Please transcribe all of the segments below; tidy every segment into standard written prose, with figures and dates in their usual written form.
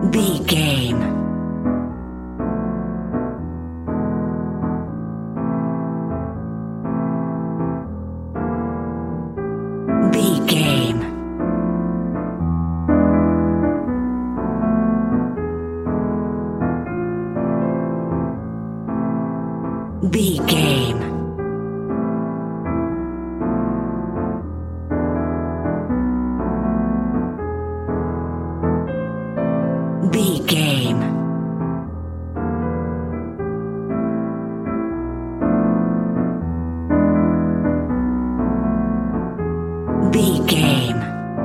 B game. B game. B game. B game. B game.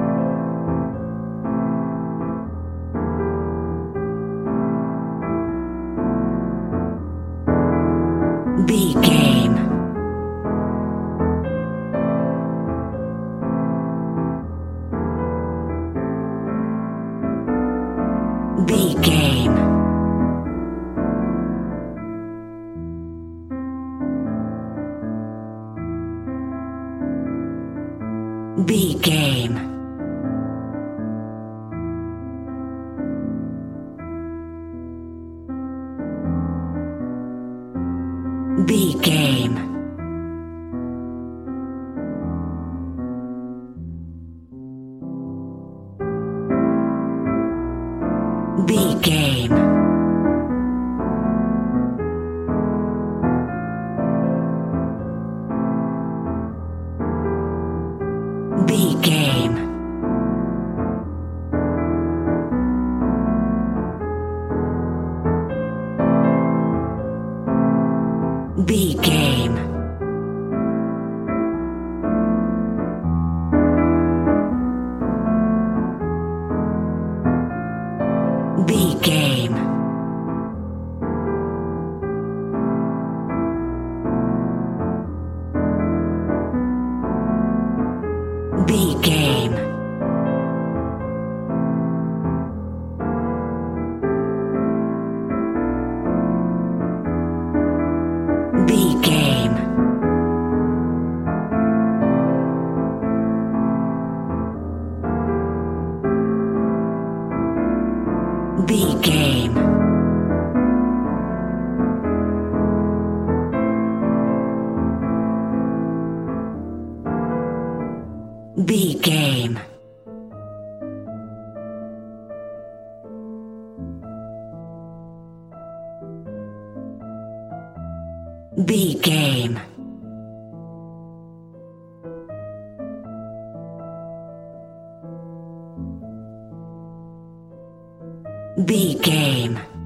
B game. B game. B game. B game. B game. B game. B game. B game. B game. B game. B game. B game. B game. B game.